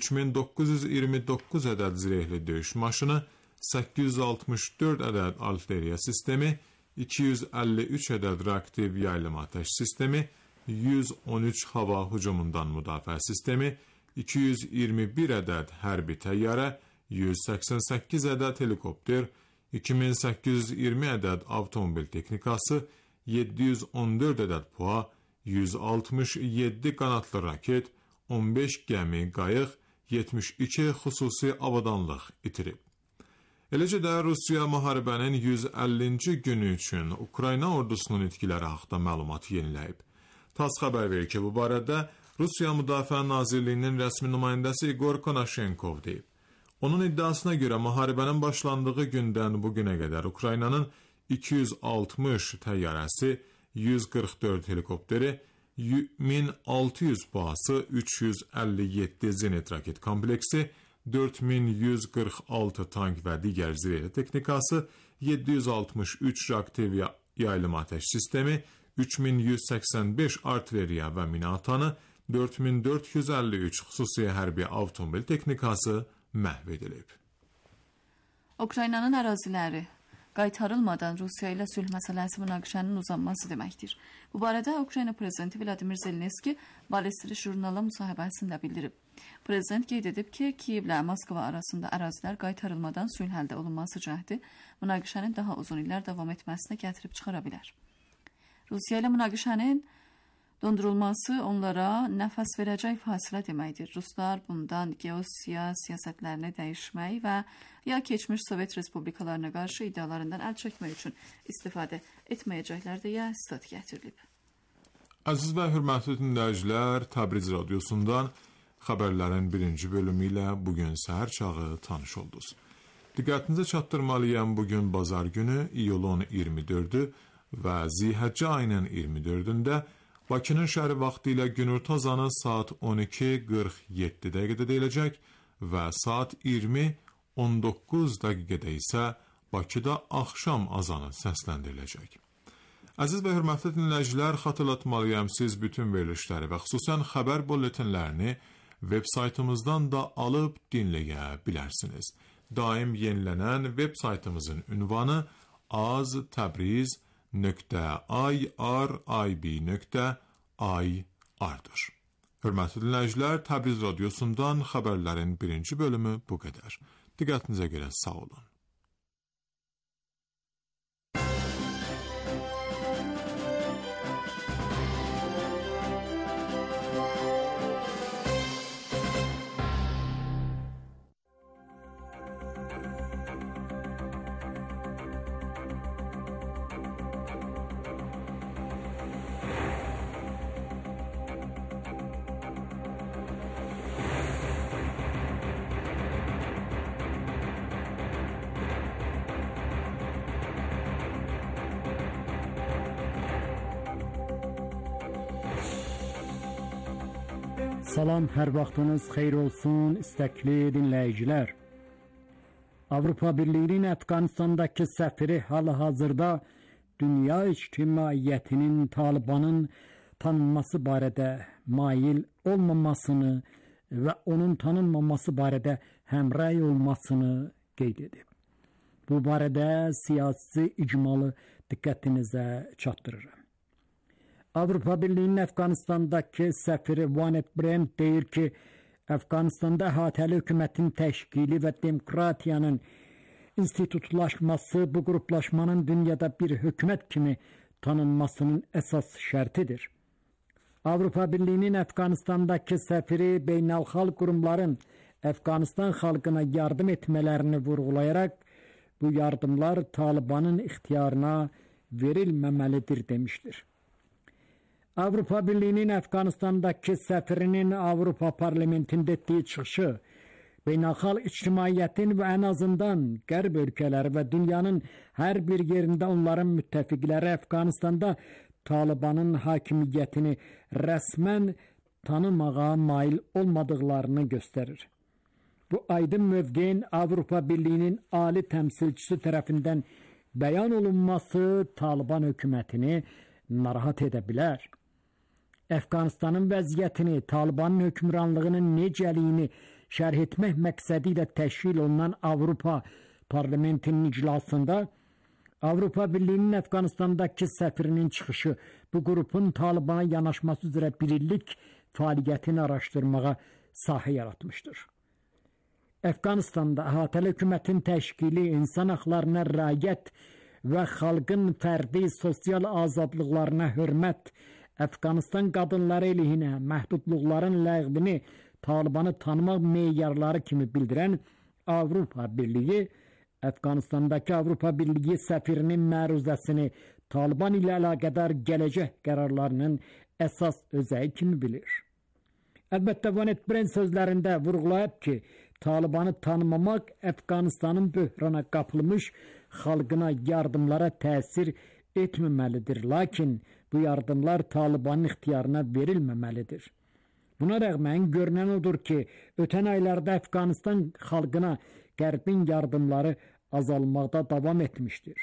3929 ədəd zirehli döyüş maşını, 864 ədəd artilleriya sistemi, 253 ədəd reaktiv yaylım atəş sistemi, 113 hava hücumundan müdafiə sistemi, 221 ədəd hərbi təyyarə, 188 ədəd helikopter, 2820 ədəd avtomobil texnikası, 714 ədəd PUA, 167 qanatlı raket, 15 gəmi, qayıq, 72 xüsusi avadanlıq itirib. Eləcə də Rusiya müharibənin 150-ci günü üçün Ukrayna ordusunun etkiləri haqda məlumat yeniləyib. TASS xəbər verir ki, bu barədə Rusiya Müdafiə Nazirliyinin rəsmi nümayəndəsi Igor Konashenkov deyib. Onun iddiasına görə müharibənin başlandığı gündən bugünə qədər Ukraynanın 260 təyyarəsi, 144 helikopteri, 1600 PUA-sı, 357 zenit raket kompleksi, 4146 tank və digər zirehli texnikası, 763 reaktiv yaylım atəş sistemi, 3185 artilleriya və mina atanı, 4453 xüsusi hərbi avtomobil texnikası məhv edilib. Ukraynanın əraziləri qaytarılmadan Rusiya ilə sülh məsələsi münaqişənin uzanması deməkdir. Bu barədə Ukrayna prezidenti Vladimir Zelenski Wall Street jurnalına müsahibəsində bildirib. Prezident qeyd edib ki, Kiyevlə Moskva arasında ərazilər qaytarılmadan sülh əldə olunması cəhdi münaqişənin daha uzun illər davam etməsinə gətirib çıxara bilər. Rusiya ilə münaqişənin dondurulması onlara nəfəs verəcək fasilə deməkdir. Ruslar bundan geosiyasətlərini dəyişmək və ya keçmiş Sovet respublikalarına qarşı iddialarından əl çəkmək üçün istifadə etməyəcəklər deyə stat gətirilib. Əziz və hörmətli dinləyicilər, Təbriz radiosundan xəbərlərin birinci bölümü ilə bugün səhər çağı tanış oldunuz. Diqqətinizə çatdırmalıyam, bugün bazar günü iyulun 24-ü və Zilhəccə ayının 24-ündə Bakının şəhəri vaxtı ilə günorta azanı saat 12:47 dəqiqədə deyiləcək və saat 20:19 dəqiqədə isə Bakıda axşam azanı səsləndiriləcək. Əziz və hörmətli dinləyicilər, xatırlatmalıyam, siz bütün verilişləri və xüsusən xəbər bulletinlərini web saytımızdan da alıb dinləyə bilərsiniz. Daim yenilənən web saytımızın ünvanı az-irib.ir.dır. Hörmətli dinləyicilər, Təbriz radiosundan xəbərlərin birinci bölümü bu qədər. Diqqətinizə görə sağ olun. Salam, hər vaxtınız xeyir olsun, istəkli dinləyicilər. Avropa Birliği'nin Afganistan'daki səfiri hal-hazırda dünya ictimaiyyətinin Talibanın tanınması barədə mail olmamasını və onun tanınmaması barədə həmrəy olmasını qeyd edib. Bu barədə siyasi icmalı diqqətinizə çatdırırım. Avropa Birliği'nin Afganistan'daki səfiri Vanet Brent deyir ki, Afganistan'da əhatəli hökumətin təşkili və demokratiyanın institutlaşması bu qruplaşmanın dünyada bir hökumət kimi tanınmasının əsas şərtidir. Avropa Birliği'nin Afganistan'daki səfiri beynəlxalq qurumların Afganistan xalqına yardım etmələrini vurğulayaraq, bu yardımlar Talibanın ixtiyarına verilməməlidir demiştir. Avropa Birliği'nin Afganistan'daki səfirinin Avropa Parlamentində etdiyi çıxışı, beynəlxalq ictimaiyyətin və ən azından qərb ölkələri və dünyanın hər bir yerində onların müttəfiqləri Afganistan'da Talibanın hakimiyyətini rəsmən tanımağa mail olmadıqlarını göstərir. Bu aydın mövqeyin Avropa Birliği'nin ali təmsilçisi tərəfindən bəyan olunması Taliban hökumətini narahat edə bilər. Afganistanın vəziyyətini, Talibanın hökmranlığının necəliyini şərh etmək məqsədi ilə təşkil olunan Avropa Parlamentinin iclasında Avropa Birliği'nin Afganistan'daki səfirinin çıxışı bu qrupun Talibana yanaşması üzrə bir illik fəaliyyətini araşdırmağa sahə yaratmışdır. Afganistan'da əhatəli hökumətin təşkili, insan haqlarına riayət və xalqın fərdi sosial azadlıqlarına hörmət, Afganistan qadınları əleyhinə məhdudluqların ləğvini Talibanı tanımaq meyarları kimi bildirən Avropa Birliği, Afganistan'dakı Avropa Birliği səfirinin məruzəsini Taliban ilə əlaqədar gələcək qərarlarının əsas özəyi kimi bilir. Əlbəttə, Vanet Brent sözlərində vurğulayıb ki, Talibanı tanımamaq Afganistanın böhrana qapılmış xalqına yardımlara təsir etməməlidir. Lakin bu yardımlar Talibanın ixtiyarına verilməməlidir. Buna rəğmən görünən odur ki, ötən aylarda Afganistan xalqına Qərbin yardımları azalmaqda davam etmişdir.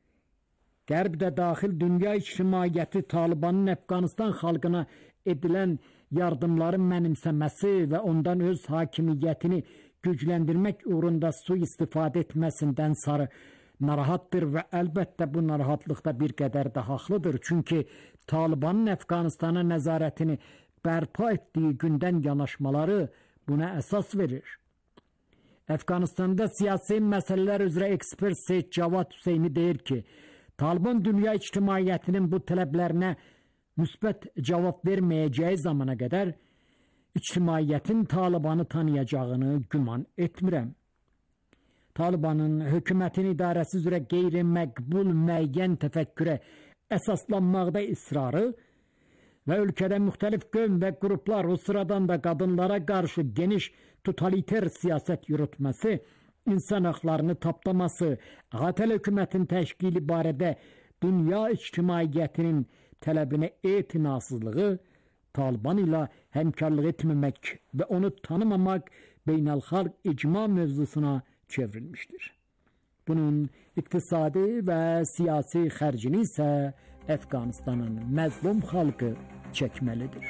Qərb də daxil dünya ictimaiyyəti Talibanın Afganistan xalqına edilən yardımları mənimsəməsi və ondan öz hakimiyyətini gücləndirmək uğrunda sui-istifadə etməsindən sarı narahatdır və əlbəttə bu narahatlıqda bir qədər də haqlıdır. Çünki Talibanın Əfqanistana nəzarətini bərpa etdiyi gündən yanaşmaları buna əsas verir. Əfqanistanda siyasi məsələlər üzrə ekspert Seyid Cavad Hüseyni deyir ki, Taliban dünya ictimaiyyətinin bu tələblərinə müsbət cavab verməyəcəyi zamana qədər ictimaiyyətin Talibanı tanıyacağını güman etmirəm. Talibanın hökumətin idarəsi üzrə qeyri-məqbul müəyyən təfəkkürə əsaslanmaqda israrı və ölkədə müxtəlif qövm və qruplar, o sıradan da qadınlara qarşı geniş totaliter siyasət yürütməsi, insan haqlarını tapdaması, ağatel hökumətin təşkili barədə dünya ictimaiyyətinin tələbinə etinasızlığı, Taliban ilə həmkarlıq etməmək və onu tanımamaq beynəlxalq icma mövzusuna çevrilmiştir. Bunun iqtisadi və siyasi xərcini isə Əfqanistanın məzlum xalqı çəkməlidir.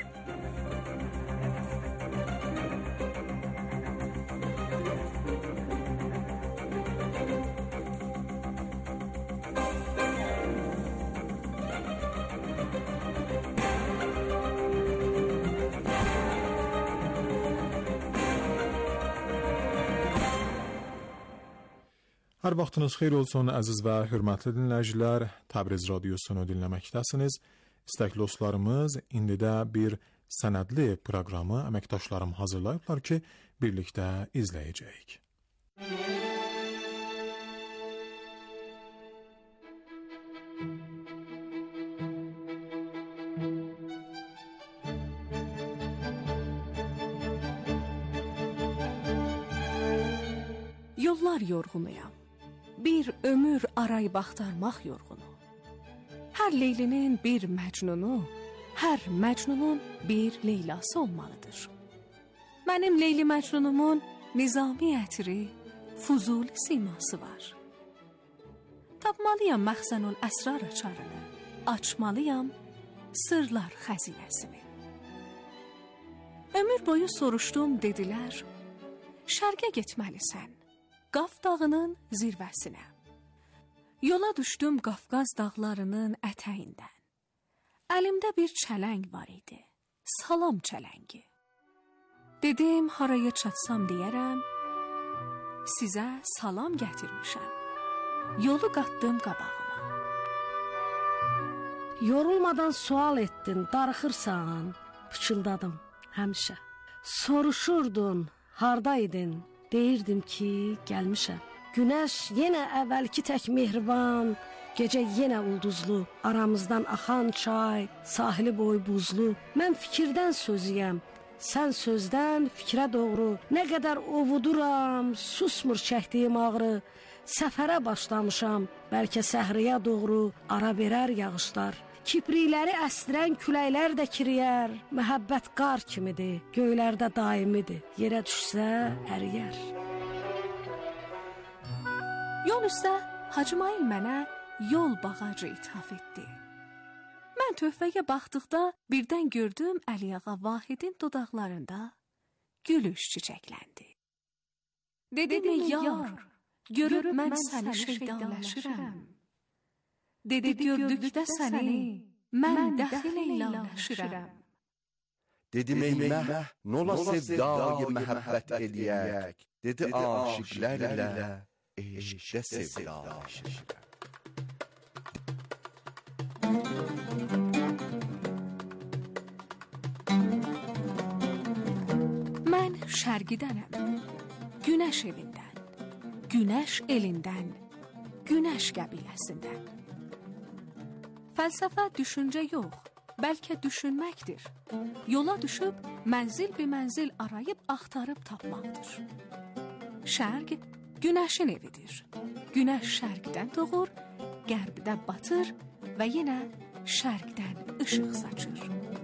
Hər vaxtınız xeyir olsun, əziz və hörmətli dinləyicilər. Təbriz radiosunu dinləməkdəsiniz. İstəkli dostlarımız, indi də bir sənədli proqramı əməkdaşlarım hazırlayıblar ki, birlikdə izləyəcəyik. Yollar yorğunuyam. Bir ömür arayıb axtarmaq yorğunu. Hər Leylinin bir Məcnunu, hər Məcnunun bir Leylası olmalıdır. Mənim Leyli Məcnunumun nizami ətri, Fuzuli siması var. Tapmalıyam məxzənun əsrar açarını, açmalıyam sırlar xəzinəsini. Ömür boyu soruşdum, dedilər, şərqə getməlisən. Qaf dağının zirvəsinə. Yola düşdüm Qafqaz dağlarının ətəyindən. Əlimdə bir çələng var idi, salam çələngi. Dedim, haraya çatsam deyərəm, sizə salam gətirmişəm. Yolu qatdım qabağıma. Yorulmadan sual etdin, darıxırsan, pıçıldadım həmişə. Soruşurdun, hardaydın? Deyirdim ki, gəlmişəm. Günəş yenə əvvəlki tək mehriban, gecə yenə ulduzlu, aramızdan axan çay, sahili boyu buzlu. Mən fikirdən sözüyəm, sən sözdən fikrə doğru. Nə qədər ovuduram, susmur çəkdiyim ağrı. Səfərə başlamışam, bəlkə səhriyə doğru ara verər yağışlar. Kiprikləri əsdirən küləklər də kiriyər. Məhəbbət qar kimidir, göylərdə daimidir. Yerə düşsə əriyər. Yol üstə Hacımayıl mənə yol bağacı ithaf etdi. Mən töhfəyə baxdıqda birdən gördüm Əliağa Vahidin dodaqlarında gülüş çiçəkləndi. Dedim, yar, görüb mən səni şeydanləşirəm. Dedi, gördükdə səni, mən dəxil eyləşirəm. Dedim, ey məh, nola sevdayı məhəbbət eləyək. Dedi, aşıqlər ilə eşqdə sevdalaşırəm. Mən şərqidənəm, günəş evindən, günəş elindən, günəş qəbiləsindən. Fəlsəfə düşüncə yox, bəlkə düşünməkdir. Yola düşüb mənzil bir mənzil arayıb axtarıb tapmaqdır. Şərq günəşin evidir. Günəş şərqdən doğur, qərbdə batır və yenə şərqdən işıq saçır.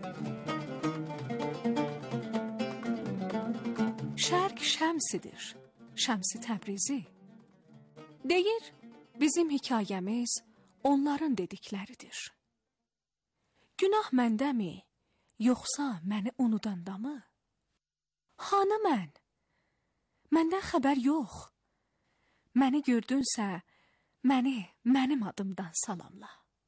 Şərq şəmsidir, Şəmsi Təbrizi. Deyir, bizim hekayəmiz onların dedikləridir. Günah məndəmi, yoxsa məni unudandamı? Hanı mən? Məndən xəbər yox. Məni gördünsə, məni mənim adımdan salamla.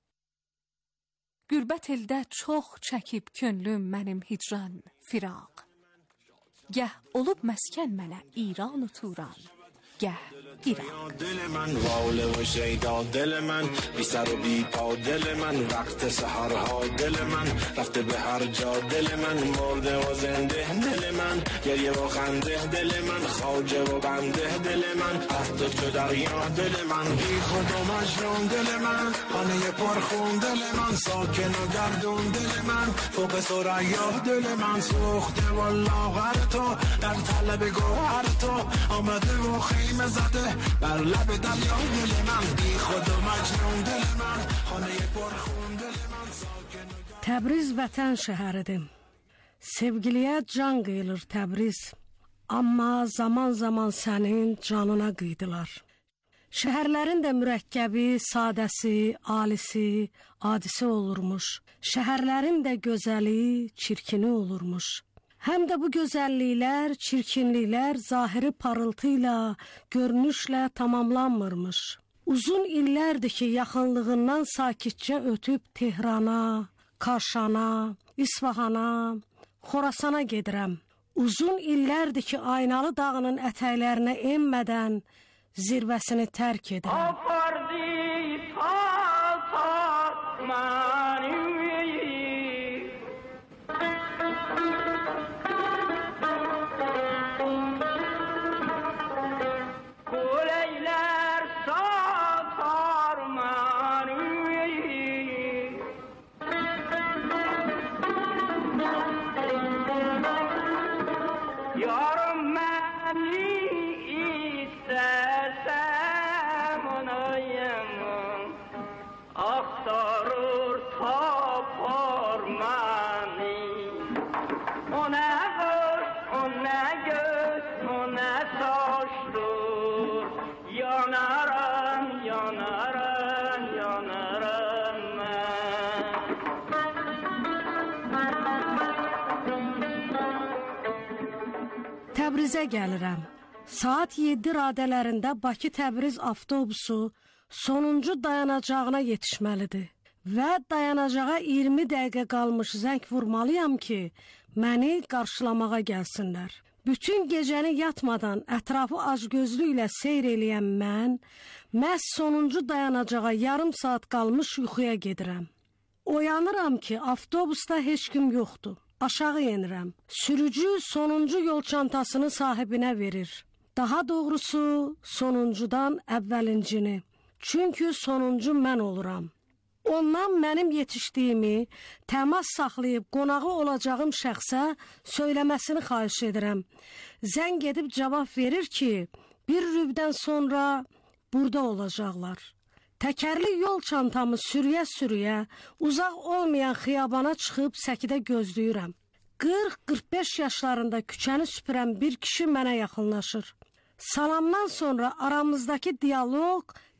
Qürbət eldə çox çəkib könlüm mənim hicran, firaq. Gəh olub məskən mənə İran و Turan, gəh İraq. دل من واله و شیدا دل من بی سر و بی پا دل من وقت سحرها دل من رفته به هر جا دل من مرده و زنده دل من گریه و خنده دل من خواجه و بنده دل من عهد تو دریا دل من بی خود و مجنون دل من خانه پرخون دل من ساکن و گردون دل من فوق ثریا دل من سوخته و لاغر تو در طلب گوهر تو آمده و خیمه زده بر لب دریا دل من بی خود و مجنون دل من خانه پرخون دل من ساکن و Təbriz vətən şəhəridir. Sevgiliyə can qıyılır Təbriz. Amma zaman-zaman sənin canına qıydılar. Şəhərlərin də mürəkkəbi, sadəsi, alisi, adisi olurmuş. Şəhərlərin də gözəli, çirkini olurmuş. Həm də bu gözəlliklər, çirkinliklər zahiri parıltıyla, görünüşlə tamamlanmırmış. Uzun illərdir ki, yaxınlığından sakitcə ötüb Tehrana, Kaşana, İsfahana, Xorasana gedirəm. Uzun illərdir ki, Aynalı dağının ətəklərinə enmədən zirvəsini tərk edirəm. Təbrizə gəlirəm. Saat 7 radələrində Bakı-Təbriz avtobusu sonuncu dayanacağına yetişməlidir. Və dayanacağa 20 dəqiqə qalmış zəng vurmalıyam ki, məni qarşılamağa gəlsinlər. Bütün gecəni yatmadan ətrafı acgözlüklə seyr eləyən mən, məhz sonuncu dayanacağa yarım saat qalmış yuxuya gedirəm. Oyanıram ki, avtobusda heç kim yoxdur. Aşağı yenirəm. Sürücü sonuncu yol çantasını sahibinə verir. Daha doğrusu sonuncudan əvvəlincini. Çünki sonuncu mən oluram. Ondan mənim yetişdiyimi, təmas saxlayıb qonağı olacağım şəxsə söyləməsini xahiş edirəm. Zəng edib cavab verir ki, bir rübdən sonra burada olacaqlar. Təkərli yol çantamı sürüyə-sürüyə uzaq olmayan xiyabana çıxıb səkidə gözləyirəm. 40-45 yaşlarında küçəni süpürən bir kişi mənə yaxınlaşır. Salamdan sonra aramızdakı diyaloq